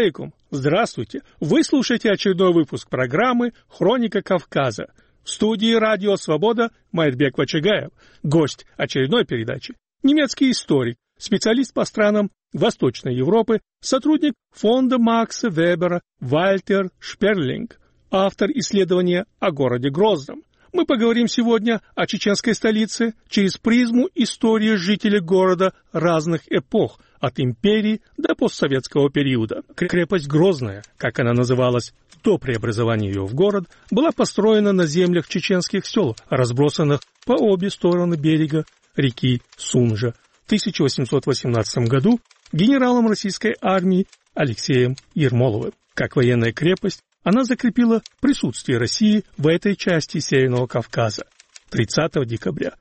алейкум! Здравствуйте! Вы слушаете очередной выпуск программы «Хроника Кавказа». В студии «Радио Свобода» Майрбек Вачагаев, гость очередной передачи, немецкий историк, специалист по странам Восточной Европы, сотрудник фонда Макса Вебера Вальтер Шперлинг, автор исследования о городе Грозном. Мы поговорим сегодня о чеченской столице через призму истории жителей города разных эпох, от империи до постсоветского периода. Крепость Грозная, как она называлась до преобразования ее в город, была построена на землях чеченских сел, разбросанных по обе стороны берега реки Сунжа в 1818 году генералом российской армии Алексеем Ермоловым. Как военная крепость, она закрепила присутствие России в этой части Северного Кавказа. 30 декабря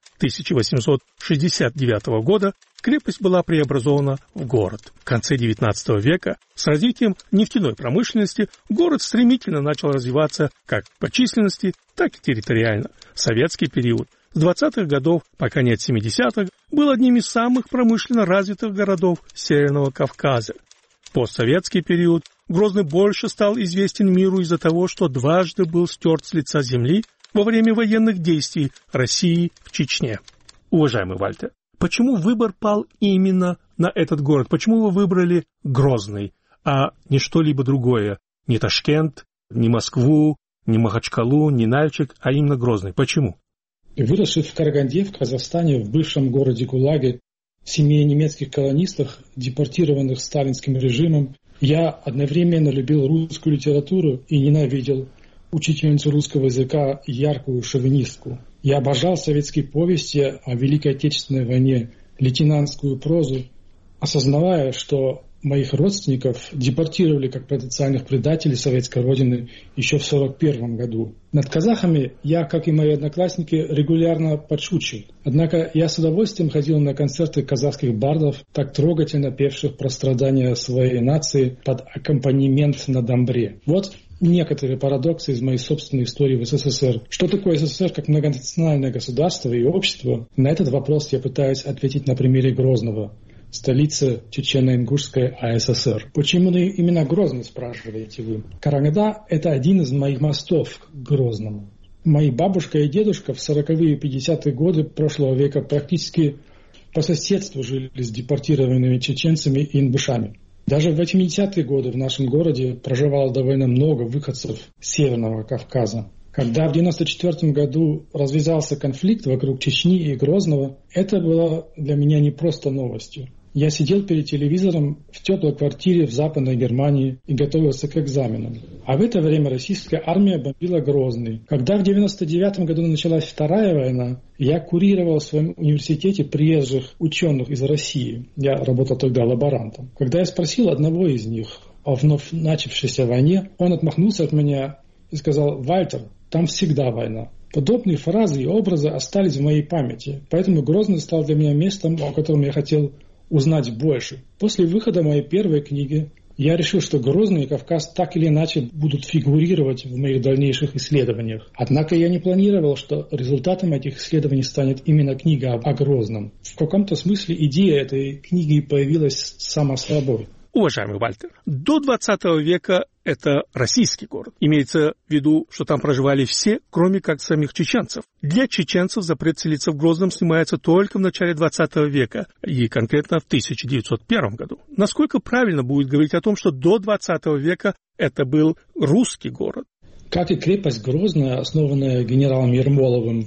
1869 года крепость была преобразована в город. В конце XIX века с развитием нефтяной промышленности город стремительно начал развиваться как по численности, так и территориально. Советский период с 20-х годов по конец 70-х был одним из самых промышленно развитых городов Северного Кавказа. В постсоветский период Грозный больше стал известен миру из-за того, что дважды был стерт с лица земли во время военных действий России в Чечне. Уважаемый Вальтер, почему выбор пал именно на этот город? Почему вы выбрали Грозный, а не что-либо другое? Не Ташкент, не Москву, не Махачкалу, не Нальчик, а именно Грозный. Почему? Выросший в Караганде, в Казахстане, в бывшем городе ГУЛАГе, в семье немецких колонистов, депортированных сталинским режимом, я одновременно любил русскую литературу и ненавидел учительницу русского языка, яркую шовинистку. Я обожал советские повести о Великой Отечественной войне, лейтенантскую прозу, осознавая, что моих родственников депортировали как потенциальных предателей советской родины еще в 1941 году. Над казахами я, как и мои одноклассники, регулярно подшучивал. Однако я с удовольствием ходил на концерты казахских бардов, так трогательно певших про страдания своей нации под аккомпанемент на домбре. Вот некоторые парадоксы из моей собственной истории в СССР. Что такое СССР как многонациональное государство и общество? На этот вопрос я пытаюсь ответить на примере Грозного, столицы Чечено-Ингушской АССР. Почему именно Грозный, спрашиваете вы? Караганда – это один из моих мостов к Грозному. Мои бабушка и дедушка в 40-е и 50-е годы прошлого века практически по соседству жили с депортированными чеченцами и ингушами. Даже в 80-е годы в нашем городе проживало довольно много выходцев с Северного Кавказа. Когда в 1994 году развязался конфликт вокруг Чечни и Грозного, это было для меня не просто новостью. Я сидел перед телевизором в теплой квартире в Западной Германии и готовился к экзаменам. А в это время российская армия бомбила Грозный. Когда в 1999 году началась Вторая война, я курировал в своем университете приезжих ученых из России. Я работал тогда лаборантом. Когда я спросил одного из них о вновь начавшейся войне, он отмахнулся от меня и сказал: «Вальтер, там всегда война». Подобные фразы и образы остались в моей памяти. Поэтому Грозный стал для меня местом, о котором я хотел узнать больше. После выхода моей первой книги я решил, что Грозный и Кавказ так или иначе будут фигурировать в моих дальнейших исследованиях. Однако я не планировал, что результатом этих исследований станет именно книга о Грозном. В каком-то смысле идея этой книги появилась сама собой. Уважаемый Вальтер, до 20 века это российский город. Имеется в виду, что там проживали все, кроме как самих чеченцев. Для чеченцев запрет селиться в Грозном снимается только в начале 20 века, и конкретно в 1901 году. Насколько правильно будет говорить о том, что до 20 века это был русский город? Как и крепость Грозная, основанная генералом Ермоловым в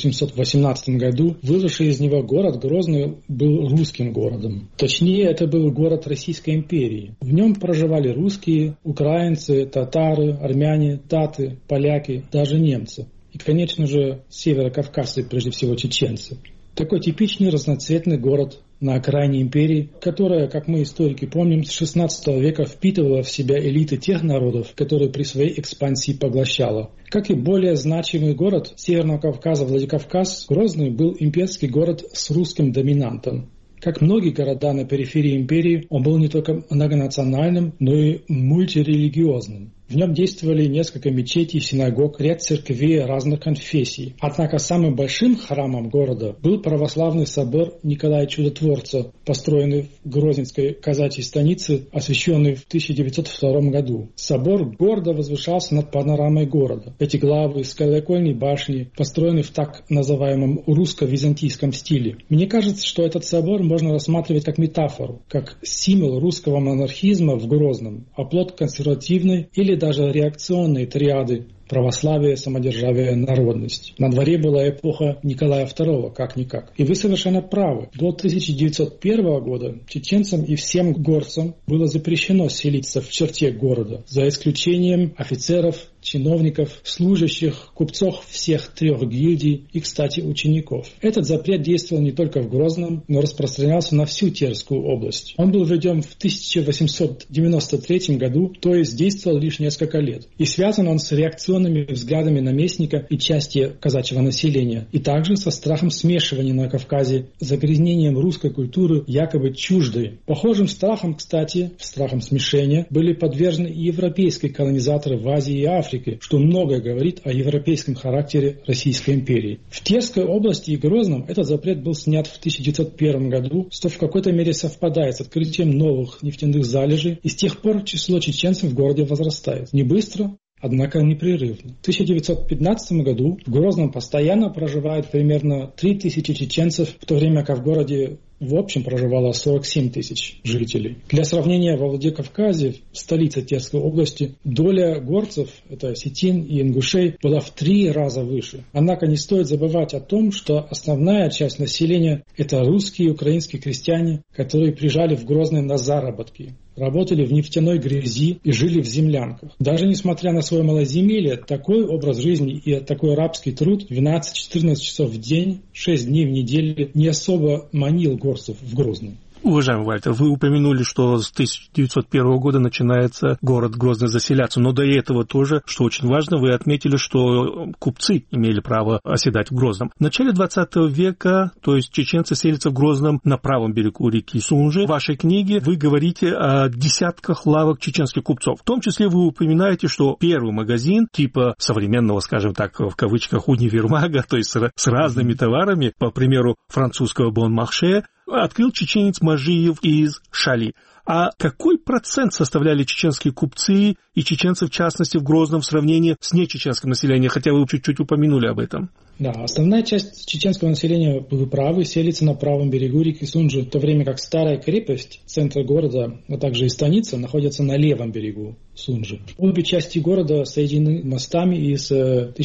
1718 году, выросший из него город Грозный был русским городом. Точнее, это был город Российской империи. В нем проживали русские, украинцы, татары, армяне, таты, поляки, даже немцы. И, конечно же, северокавказцы, прежде всего чеченцы. Такой типичный разноцветный город на окраине империи, которая, как мы историки помним, с XVI века впитывала в себя элиты тех народов, которые при своей экспансии поглощала. Как и более значимый город Северного Кавказа Владикавказ, Грозный был имперский город с русским доминантом. Как многие города на периферии империи, он был не только многонациональным, но и мультирелигиозным. В нем действовали несколько мечетей, синагог, ряд церквей разных конфессий. Однако самым большим храмом города был православный собор Николая Чудотворца, построенный в Грозненской казачьей станице, освященный в 1902 году. Собор гордо возвышался над панорамой города. Эти главы с колокольной башни построены в так называемом русско-византийском стиле. Мне кажется, что этот собор можно рассматривать как метафору, как символ русского монархизма в Грозном, оплот консервативной или даже реакционной триады православие, самодержавие, народность. На дворе была эпоха Николая II, как-никак. И вы совершенно правы. До 1901 года чеченцам и всем горцам было запрещено селиться в черте города, за исключением офицеров, чиновников, служащих, купцов всех 3 гильдий и, кстати, учеников. Этот запрет действовал не только в Грозном, но распространялся на всю Терскую область. Он был введен в 1893 году, то есть действовал лишь несколько лет. И связан он с реакционными взглядами наместника и части казачьего населения, и также со страхом смешивания на Кавказе, загрязнением русской культуры якобы чуждой. Похожим страхом, кстати, страхом смешения, были подвержены и европейские колонизаторы в Азии и Африке, что многое говорит о европейском характере Российской империи. В Терской области и Грозном этот запрет был снят в 1901 году, что в какой-то мере совпадает с открытием новых нефтяных залежей, и с тех пор число чеченцев в городе возрастает. Не быстро, однако непрерывно. В 1915 году в Грозном постоянно проживает примерно 3000 чеченцев, в то время как в городе в общем проживало 47 тысяч жителей. Для сравнения, во Владикавказе, столице Терской области, доля горцев, это осетин и ингушей, была в 3 раза выше. Однако не стоит забывать о том, что основная часть населения – это русские и украинские крестьяне, которые приезжали в Грозный на заработки, работали в нефтяной грязи и жили в землянках. Даже несмотря на свое малоземелье, такой образ жизни и такой рабский труд 12-14 часов в день, 6 дней в неделю не особо манил горцев в Грозном. Уважаемый Вальтер, вы упомянули, что с 1901 года начинается город Грозный заселяться, но до этого тоже, что очень важно, вы отметили, что купцы имели право оседать в Грозном. В начале 20 века, то есть чеченцы селятся в Грозном на правом берегу реки Сунжи. В вашей книге вы говорите о десятках лавок чеченских купцов. В том числе вы упоминаете, что первый магазин типа современного, скажем так, в кавычках, универмага, то есть с разными товарами, по примеру французского Бон-Марше, открыл чеченец Мажиев из Шали. А какой процент составляли чеченские купцы и чеченцы, в частности, в Грозном в сравнении с нечеченским населением, хотя вы чуть-чуть упомянули об этом? Да, основная часть чеченского населения, вы правы, селится на правом берегу реки Сунжи, в то время как старая крепость, центр города, а также и станица, находятся на левом берегу Сунжи. Обе части города соединены мостами и с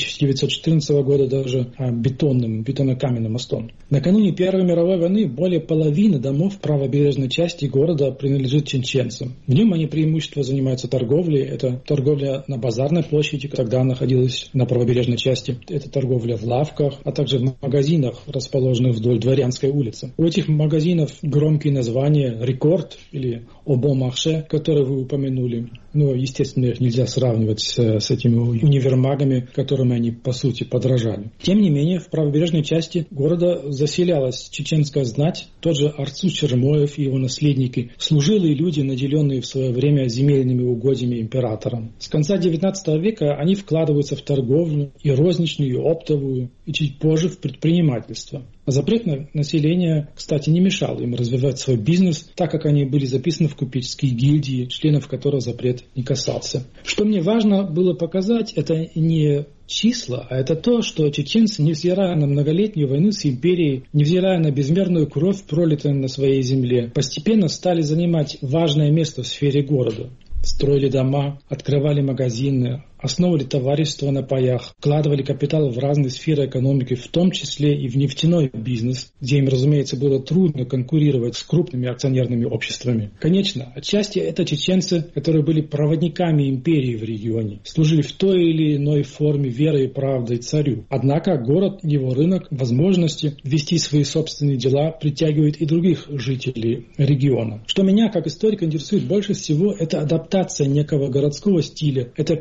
1914 года даже бетонно-каменным мостом. Накануне Первой мировой войны более половины домов правобережной части города принадлежит чеченцам. В нем они преимущественно занимаются торговлей. Это торговля на базарной площади, тогда находилась на правобережной части. Это торговля в лавках, а также в магазинах, расположенных вдоль Дворянской улицы. У этих магазинов громкие названия «Рекорд» или «Обо-Марше», которые вы упомянули. Но, естественно, их нельзя сравнивать с этими универмагами, которыми они, по сути, подражали. Тем не менее, в правобережной части города заселялась чеченская знать, тот же Арцуз Чермоев и его наследники, служилые люди, наделенные в свое время земельными угодьями императором. С конца XIX века они вкладываются в торговлю, и розничную, и оптовую, и чуть позже в предпринимательство. А запрет на население, кстати, не мешал им развивать свой бизнес, так как они были записаны в купеческие гильдии, членов которых запрет не касался. Что мне важно было показать, это не числа, а это то, что чеченцы, невзирая на многолетнюю войну с империей, невзирая на безмерную кровь, пролитую на своей земле, постепенно стали занимать важное место в сфере города. Строили дома, открывали магазины, основывали товарищества на паях, вкладывали капитал в разные сферы экономики, в том числе и в нефтяной бизнес, где им, разумеется, было трудно конкурировать с крупными акционерными обществами. Конечно, отчасти это чеченцы, которые были проводниками империи в регионе, служили в той или иной форме верой и правдой царю. Однако город, его рынок, возможности вести свои собственные дела притягивают и других жителей региона. Что меня, как историка, интересует больше всего, это адаптация некого городского стиля, это приобщение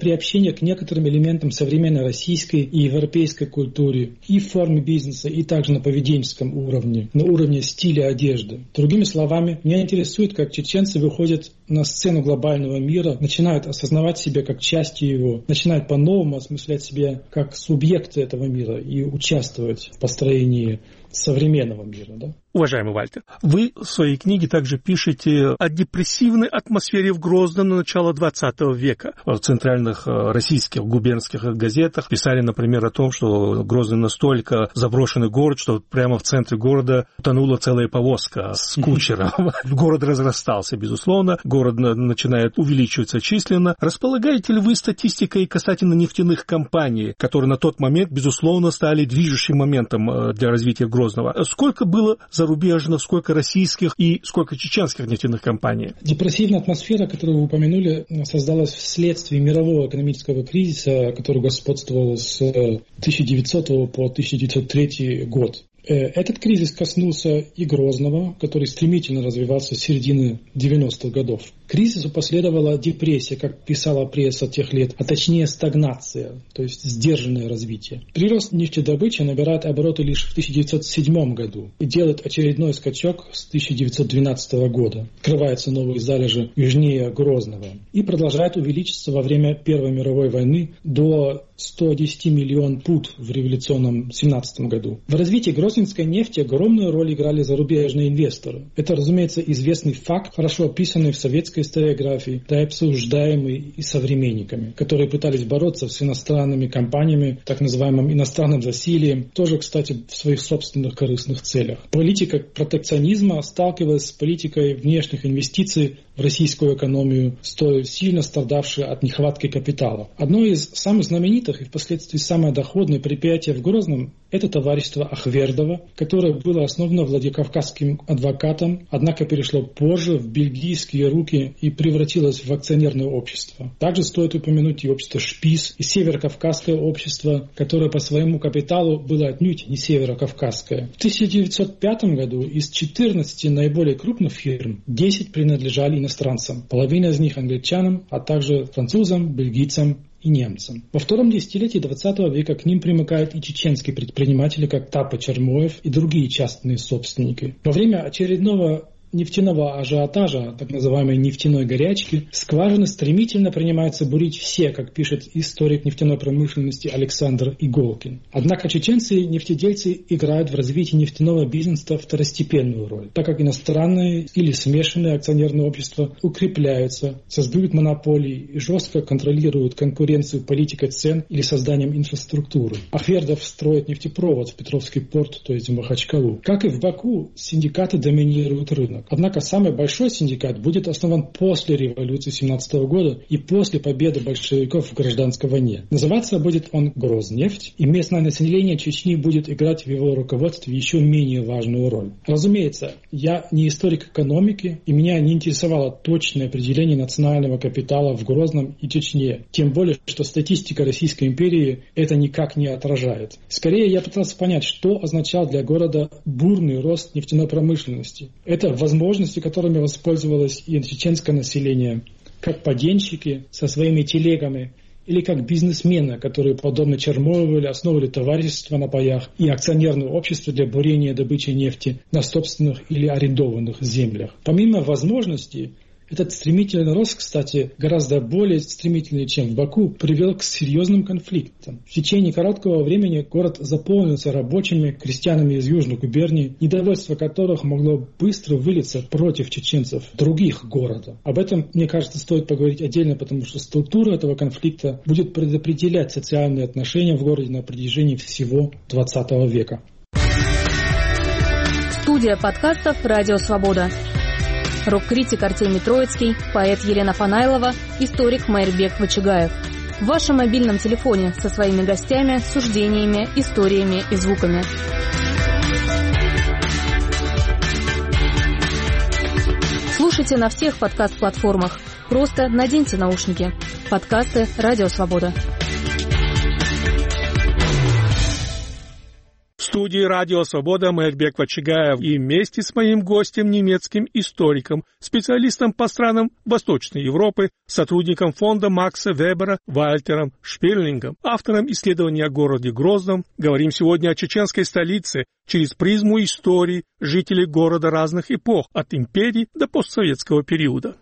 стремление к некоторым элементам современной российской и европейской культуры и в форме бизнеса, и также на поведенческом уровне, на уровне стиля одежды. Другими словами, меня интересует, как чеченцы выходят на сцену глобального мира, начинают осознавать себя как части его, начинают по-новому осмыслять себя как субъекты этого мира и участвовать в построении современного мира. Да? Уважаемый Вальтер, вы в своей книге также пишете о депрессивной атмосфере в Грозном на начало XX века. В центральных российских губернских газетах писали, например, о том, что Грозный настолько заброшенный город, что прямо в центре города утонула целая повозка с кучером. Город разрастался, безусловно, город начинает увеличиваться численно. Располагаете ли вы статистикой касательно нефтяных компаний, которые на тот момент, безусловно, стали движущим моментом для развития Грозного? Сколько было зарубежных, сколько российских и сколько чеченских нефтяных компаний? Депрессивная атмосфера, которую вы упомянули, создалась вследствие мирового экономического кризиса, который господствовал с 1900 по 1903 год. Этот кризис коснулся и Грозного, который стремительно развивался с середины 90-х годов. Кризису последовала депрессия, как писала пресса тех лет, а точнее стагнация, то есть сдержанное развитие. Прирост нефтедобычи набирает обороты лишь в 1907 году и делает очередной скачок с 1912 года. Открываются новые залежи южнее Грозного и продолжает увеличиться во время Первой мировой войны до 110 миллионов пуд в революционном 17 году. В развитии грозненской нефти огромную роль играли зарубежные инвесторы. Это, разумеется, известный факт, хорошо описанный в советской историографии, да и обсуждаемый и современниками, которые пытались бороться с иностранными компаниями, так называемым иностранным засилием, тоже, кстати, в своих собственных корыстных целях. Политика протекционизма сталкивалась с политикой внешних инвестиций в российскую экономию, столь сильно страдавшей от нехватки капитала. Одно из самых знаменитых и впоследствии самое доходное предприятие в Грозном – это товарищество Ахвердова, которое было основано владикавказским адвокатом, однако перешло позже в бельгийские руки и превратилось в акционерное общество. Также стоит упомянуть и общество Шпис, и Северокавказское общество, которое по своему капиталу было отнюдь не северокавказское. В 1905 году из 14 наиболее крупных фирм 10 принадлежали иностранцам, половина из них англичанам, а также французам, бельгийцам и немцам. Во втором десятилетии 20 века к ним примыкают и чеченские предприниматели, как Тапа Чермоев и другие частные собственники. Во время очередного нефтяного ажиотажа, так называемой нефтяной горячки, скважины стремительно принимаются бурить все, как пишет историк нефтяной промышленности Александр Иголкин. Однако чеченцы-нефтедельцы играют в развитии нефтяного бизнеса второстепенную роль, так как иностранные или смешанные акционерные общества укрепляются, создают монополии и жестко контролируют конкуренцию политикой цен или созданием инфраструктуры. Ахвердов строит нефтепровод в Петровский порт, то есть в Махачкалу. Как и в Баку, синдикаты доминируют рынок. Однако самый большой синдикат будет основан после революции 17 года и после победы большевиков в гражданской войне. Называться будет он Грознефть, и местное население Чечни будет играть в его руководстве еще менее важную роль. Разумеется, я не историк экономики, и меня не интересовало точное определение национального капитала в Грозном и Чечне, тем более, что статистика Российской империи это никак не отражает. Скорее, я пытался понять, что означал для города бурный рост нефтяной промышленности. Это возможности, которыми воспользовалось и чеченское население, как паденщики со своими телегами, или как бизнесмены, которые, подобно Чермоеву, основывали товарищества на паях и акционерное общество для бурения и добычи нефти на собственных или арендованных землях. Помимо возможностей, этот стремительный рост, кстати, гораздо более стремительный, чем в Баку, привел к серьезным конфликтам. В течение короткого времени город заполнился рабочими, крестьянами из южных губерний, недовольство которых могло быстро вылиться против чеченцев других города. Об этом, мне кажется, стоит поговорить отдельно, потому что структура этого конфликта будет предопределять социальные отношения в городе на протяжении всего 20 века. Студия подкастов «Радио Свобода». Рок-критик Артемий Троицкий, поэт Елена Фанайлова, историк Майрбек Вачигаев. В вашем мобильном телефоне со своими гостями, суждениями, историями и звуками. Слушайте на всех подкаст-платформах. Просто наденьте наушники. Подкасты «Радио Свобода». В студии «Радио Свобода» Майрбек Вачигаев и вместе с моим гостем, немецким историком, специалистом по странам Восточной Европы, сотрудником фонда Макса Вебера Вальтером Шпирлингом, автором исследования о городе Грозном, говорим сегодня о чеченской столице через призму истории жителей города разных эпох, от империи до постсоветского периода.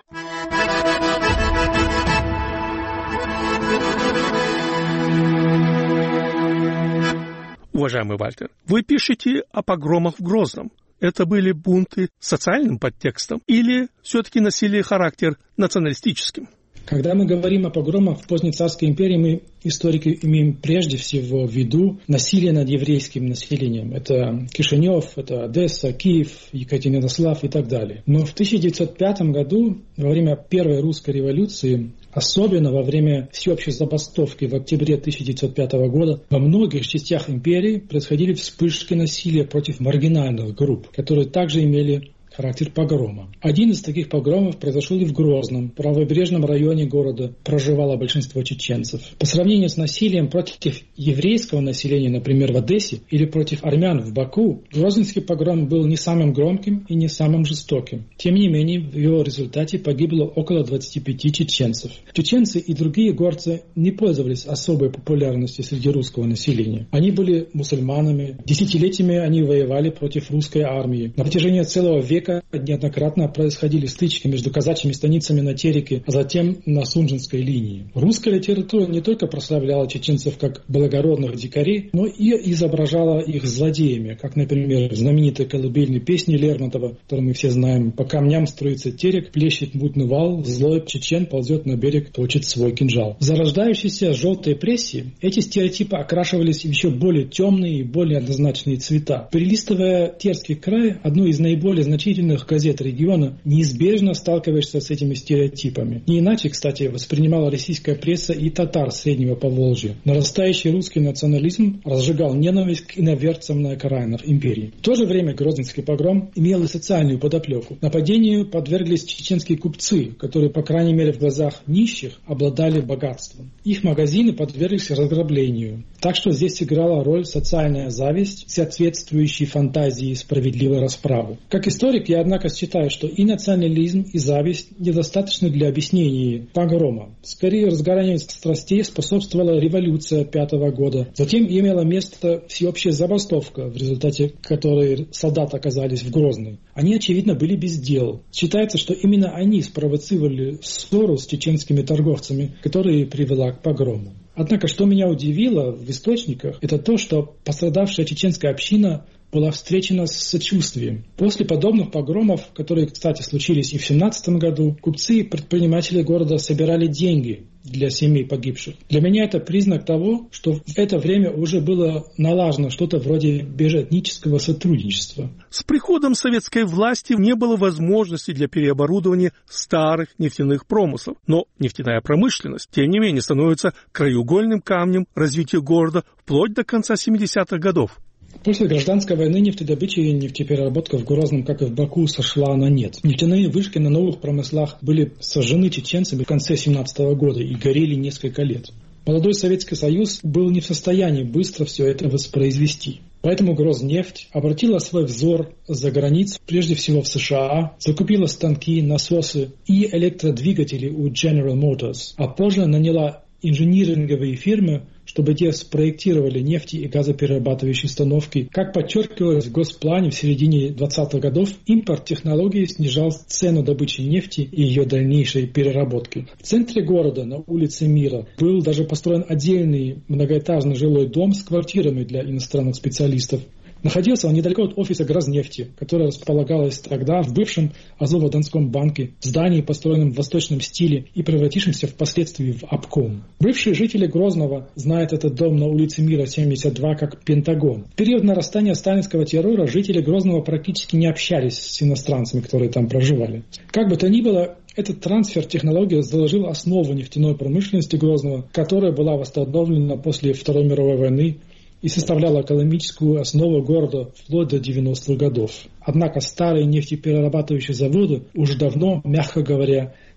Уважаемый Вальтер, вы пишете о погромах в Грозном. Это были бунты с социальным подтекстом или все-таки носили характер националистическим? Когда мы говорим о погромах в поздней царской империи, мы, историки, имеем прежде всего в виду насилие над еврейским населением. Это Кишинев, это Одесса, Киев, Екатеринослав и так далее. Но в 1905 году, во время Первой русской революции, особенно во время всеобщей забастовки в октябре 1905 года, во многих частях империи происходили вспышки насилия против маргинальных групп, которые также имели характер погрома. Один из таких погромов произошел и в Грозном, правобережном районе города проживало большинство чеченцев. По сравнению с насилием против еврейского населения, например, в Одессе, или против армян в Баку, Грозненский погром был не самым громким и не самым жестоким. Тем не менее, в его результате погибло около 25 чеченцев. Чеченцы и другие горцы не пользовались особой популярностью среди русского населения. Они были мусульманами. Десятилетиями они воевали против русской армии. На протяжении целого века неоднократно происходили стычки между казачьими станицами на Тереке, а затем на Сунжинской линии. Русская литература не только прославляла чеченцев как благородных дикарей, но и изображала их злодеями, как, например, в знаменитой колыбельной песне Лермонтова, которую мы все знаем: «По камням струится терек, плещет мутный вал, злой чечен ползет на берег, точит свой кинжал». В зарождающейся желтой прессе эти стереотипы окрашивались в еще более темные и более однозначные цвета. Перелистывая Терский край, одну из наиболее значительных газет региона, неизбежно сталкиваешься с этими стереотипами. Не иначе, кстати, воспринимала российская пресса и татар Среднего Поволжья. Нарастающий русский национализм разжигал ненависть к иноверцам на окраинах империи. В то же время Грозненский погром имел и социальную подоплеку. Нападению подверглись чеченские купцы, которые, по крайней мере в глазах нищих, обладали богатством. Их магазины подверглись разграблению. Так что здесь сыграла роль социальная зависть, соответствующей фантазии справедливой расправы. Как историк, я, однако, считаю, что и национализм, и зависть недостаточны для объяснения погрома. Скорее, разгоранию страстей способствовала революция 1905 года. Затем имела место всеобщая забастовка, в результате которой солдаты оказались в Грозной. Они, очевидно, были без дел. Считается, что именно они спровоцировали ссору с чеченскими торговцами, которая и привела к погрому. Однако, что меня удивило в источниках, это то, что пострадавшая чеченская община была встречена с сочувствием. После подобных погромов, которые, кстати, случились и в 1917 году, купцы и предприниматели города собирали деньги для семей погибших. Для меня это признак того, что в это время уже было налажено что-то вроде межэтнического сотрудничества. С приходом советской власти не было возможности для переоборудования старых нефтяных промыслов, но нефтяная промышленность, тем не менее, становится краеугольным камнем развития города вплоть до конца 70-х годов. После гражданской войны нефтедобыча и нефтепереработка в Грозном, как и в Баку, сошла на нет. Нефтяные вышки на новых промыслах были сожжены чеченцами в конце 1917 года и горели несколько лет. Молодой Советский Союз был не в состоянии быстро все это воспроизвести. Поэтому Грознефть обратила свой взор за границу, прежде всего в США, закупила станки, насосы и электродвигатели у General Motors, а позже наняла инжиниринговые фирмы, чтобы те спроектировали нефти- и газоперерабатывающие установки. Как подчеркивалось в госплане в середине 20-х годов, импорт технологий снижал цену добычи нефти и ее дальнейшей переработки. В центре города, на улице Мира, был даже построен отдельный многоэтажный жилой дом с квартирами для иностранных специалистов. Находился он недалеко от офиса Грознефти, которое располагалось тогда в бывшем Азово-Донском банке, в здании, построенном в восточном стиле и превратившемся впоследствии в обком. Бывшие жители Грозного знают этот дом на улице Мира, 72, как Пентагон. В период нарастания сталинского террора жители Грозного практически не общались с иностранцами, которые там проживали. Как бы то ни было, этот трансфер технологий заложил основу нефтяной промышленности Грозного, которая была восстановлена после Второй мировой войны и составляла экономическую основу города вплоть до 90-х годов. Однако старые нефтеперерабатывающие заводы уже давно, мягко говоря,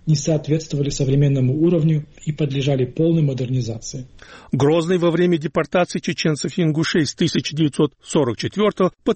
не соответствовали современному уровню и подлежали полной модернизации. Грозный во время депортации чеченцев и ингушей с 1944 по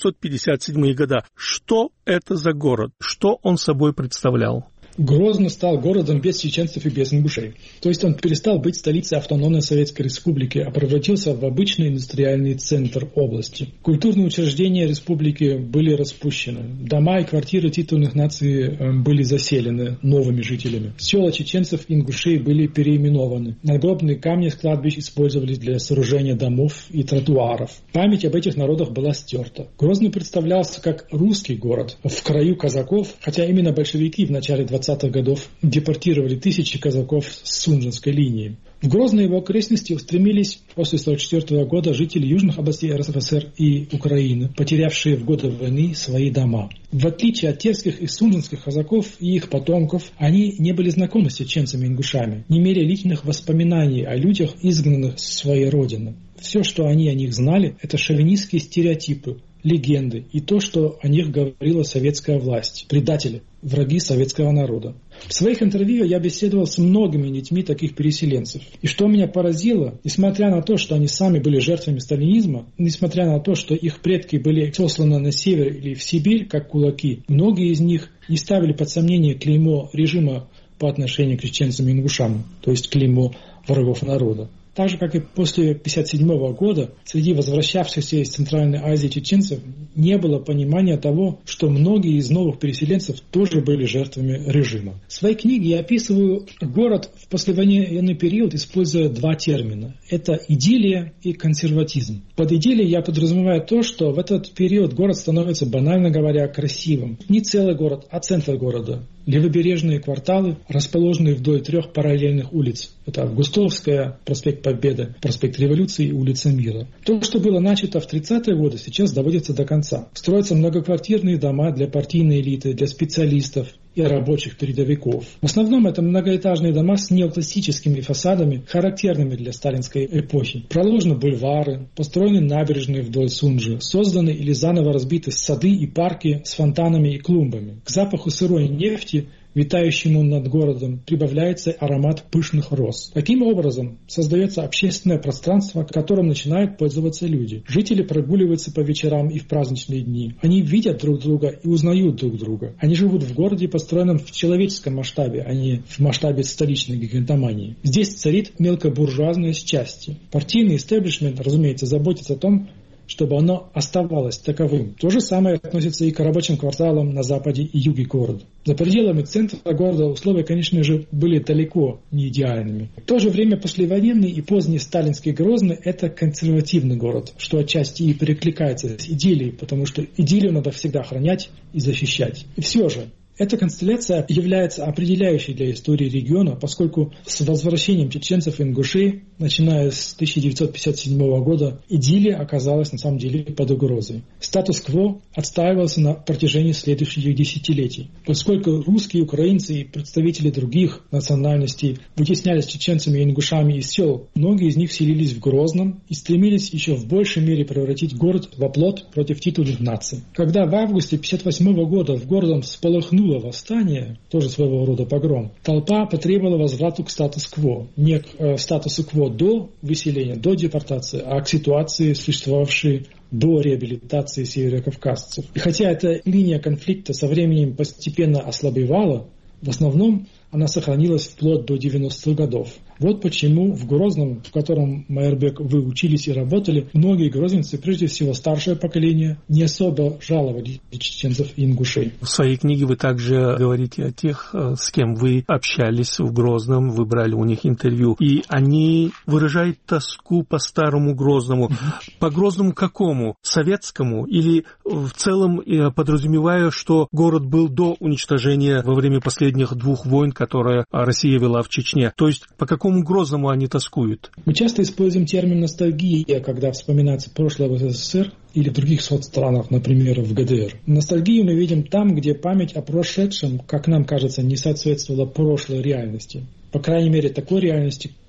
1957 года. Что это за город? Что он собой представлял? Грозный стал городом без чеченцев и без ингушей. То есть он перестал быть столицей автономной Советской Республики, а превратился в обычный индустриальный центр области. Культурные учреждения республики были распущены. Дома и квартиры титульных наций были заселены новыми жителями. Села чеченцев и ингушей были переименованы. Надгробные камни с кладбищ использовались для сооружения домов и тротуаров. Память об этих народах была стерта. Грозный представлялся как русский город в краю казаков, хотя именно большевики в начале 20-х годов депортировали тысячи казаков с Сунжинской линии. В Грозный и его окрестности устремились после 1944 года жители южных областей РСФСР и Украины, потерявшие в годы войны свои дома. В отличие от терских и сунжинских казаков и их потомков, они не были знакомы с чеченцами и ингушами, не имели личных воспоминаний о людях, изгнанных с своей родины. Все, что они о них знали, это шовинистские стереотипы, легенды и то, что о них говорила советская власть, предатели, враги советского народа. В своих интервью я беседовал с многими детьми таких переселенцев. И что меня поразило, несмотря на то, что они сами были жертвами сталинизма, несмотря на то, что их предки были сосланы на север или в Сибирь, как кулаки, многие из них не ставили под сомнение клеймо режима по отношению к чеченцам и ингушам, то есть клеймо врагов народа. Так же, как и после 1957 года, среди возвращавшихся из Центральной Азии чеченцев не было понимания того, что многие из новых переселенцев тоже были жертвами режима. В своей книге я описываю город в послевоенный период, используя два термина. Это идиллия и консерватизм. Под идиллией я подразумеваю то, что в этот период город становится, банально говоря, красивым. Не целый город, а центр города. Левобережные кварталы, расположенные вдоль 3 параллельных улиц. Это Августовская, проспект Победы, проспект Революции и улица Мира. То, что было начато в 30-е годы, сейчас доводится до конца. Строятся многоквартирные дома для партийной элиты, для специалистов и рабочих передовиков. В основном это многоэтажные дома с неоклассическими фасадами, характерными для сталинской эпохи. Проложены бульвары, построены набережные вдоль Сунжи, созданы или заново разбиты сады и парки с фонтанами и клумбами. К запаху сырой нефти, витающему над городом, прибавляется аромат пышных роз. Таким образом, создается общественное пространство, которым начинают пользоваться люди. Жители прогуливаются по вечерам и в праздничные дни. Они видят друг друга и узнают друг друга. Они живут в городе, построенном в человеческом масштабе, а не в масштабе столичной гигантомании. Здесь царит мелкобуржуазное счастье. Партийный истеблишмент, разумеется, заботится о том, чтобы оно оставалось таковым. То же самое относится и к рабочим кварталам на западе и юге города. За пределами центра города условия, конечно же, были далеко не идеальными. В то же время послевоенный и поздний сталинский Грозный – это консервативный город, что отчасти и перекликается с идиллией, потому что идиллию надо всегда охранять и защищать. И все же, эта констелляция является определяющей для истории региона, поскольку с возвращением чеченцев и ингушей, начиная с 1957 года, идиллия оказалась на самом деле под угрозой. Статус-кво отстаивался на протяжении следующих десятилетий. Поскольку русские, украинцы и представители других национальностей вытеснялись чеченцами и ингушами из сел, многие из них селились в Грозном и стремились еще в большей мере превратить город в оплот против титульных наций. Когда в августе 1958 года в городом всполыхнуло восстание, тоже своего рода погром, толпа потребовала возврату к статус-кво. Не к статусу-кво до выселения, до депортации, а к ситуации, существовавшей до реабилитации северокавказцев. И хотя эта линия конфликта со временем постепенно ослабевала, в основном она сохранилась вплоть до 90-х годов. Вот почему в Грозном, в котором, Майербек, вы учились и работали, многие грозненцы, прежде всего старшее поколение, не особо жаловали чеченцев и ингушей. В своей книге вы также говорите о тех, с кем вы общались в Грозном, вы брали у них интервью, и они выражают тоску по старому Грозному. По Грозному какому? Советскому? Или в целом подразумевая, что город был до уничтожения во время последних 2 войн, которые Россия вела в Чечне? То есть по какому Грозному они тоскуют? Мы часто используем термин «ностальгия», когда вспоминается прошлое в СССР или в других соцстранах, например, в ГДР. Ностальгию мы видим там, где память о прошедшем, как нам кажется, не соответствовала прошлой реальности. По крайней мере, такой реальности,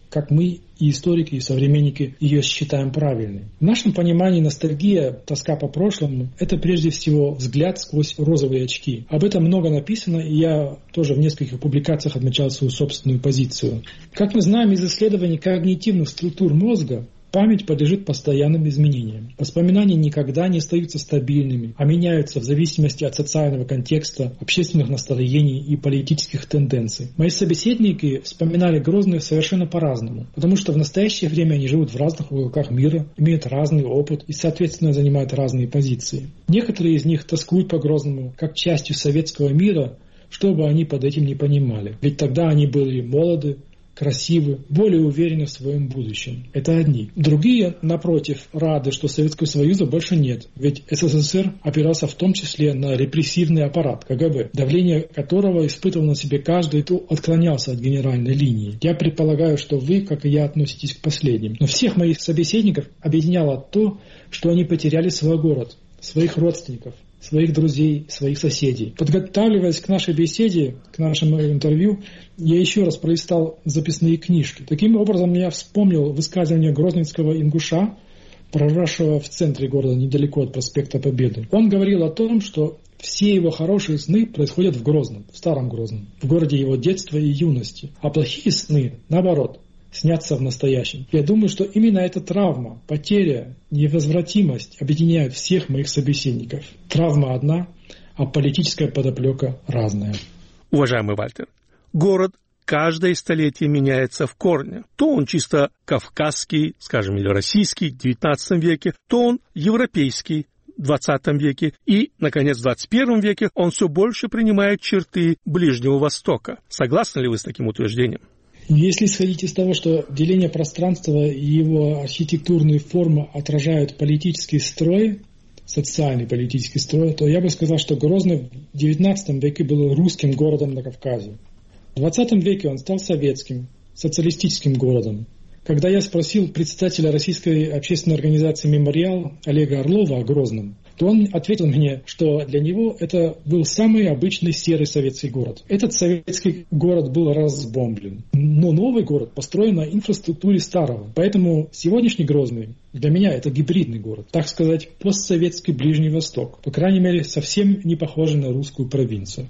как мы и историки, и современники ее считаем правильной. В нашем понимании ностальгия, тоска по прошлому – это прежде всего взгляд сквозь розовые очки. Об этом много написано, и я тоже в нескольких публикациях отмечал свою собственную позицию. Как мы знаем из исследований когнитивных структур мозга, память подлежит постоянным изменениям. Воспоминания никогда не остаются стабильными, а меняются в зависимости от социального контекста, общественных настроений и политических тенденций. Мои собеседники вспоминали Грозный совершенно по-разному, потому что в настоящее время они живут в разных уголках мира, имеют разный опыт и, соответственно, занимают разные позиции. Некоторые из них тоскуют по Грозному как частью советского мира, что бы они под этим не понимали. Ведь тогда они были молоды, красивы, более уверены в своем будущем. Это одни. Другие, напротив, рады, что Советского Союза больше нет. Ведь СССР опирался в том числе на репрессивный аппарат КГБ, давление которого испытывал на себе каждый, кто отклонялся от генеральной линии. Я предполагаю, что вы, как и я, относитесь к последним. Но всех моих собеседников объединяло то, что они потеряли свой город, своих родственников, своих друзей, своих соседей. Подготавливаясь к нашей беседе, к нашему интервью, я еще раз пролистал записные книжки. Таким образом, я вспомнил высказывание грозненского ингуша, проросшего в центре города, недалеко от проспекта Победы. Он говорил о том, что все его хорошие сны происходят в Грозном, в Старом Грозном, в городе его детства и юности. А плохие сны, наоборот, снятся в настоящем. Я думаю, что именно эта травма, потеря, невозвратимость объединяют всех моих собеседников. Травма одна, а политическая подоплека разная. Уважаемый Вальтер, город каждое столетие меняется в корне. То он чисто кавказский, скажем, или российский в XIX веке, то он европейский в XX веке и, наконец, в XXI веке он все больше принимает черты Ближнего Востока. Согласны ли вы с таким утверждением? Если исходить из того, что деление пространства и его архитектурные формы отражают политический строй, социальный политический строй, то я бы сказал, что Грозный в XIX веке был русским городом на Кавказе. В XX веке он стал советским, социалистическим городом. Когда я спросил председателя российской общественной организации «Мемориал» Олега Орлова о Грозном, то он ответил мне, что для него это был самый обычный серый советский город. Этот советский город был разбомблен. Но новый город построен на инфраструктуре старого. Поэтому сегодняшний Грозный для меня это гибридный город. Так сказать, постсоветский Ближний Восток. По крайней мере, совсем не похожий на русскую провинцию.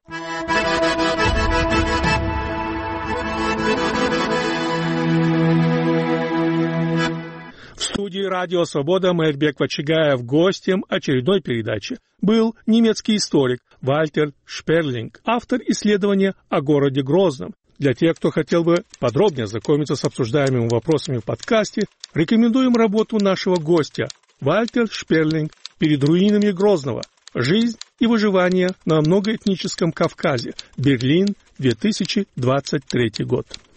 В студии «Радио Свобода» Майрбек Вачигаев гостем очередной передачи был немецкий историк Вальтер Шперлинг, автор исследования о городе Грозном. Для тех, кто хотел бы подробнее ознакомиться с обсуждаемыми вопросами в подкасте, рекомендуем работу нашего гостя Вальтер Шперлинг «Перед руинами Грозного. Жизнь и выживание на многоэтническом Кавказе. Берлин, 2023 год».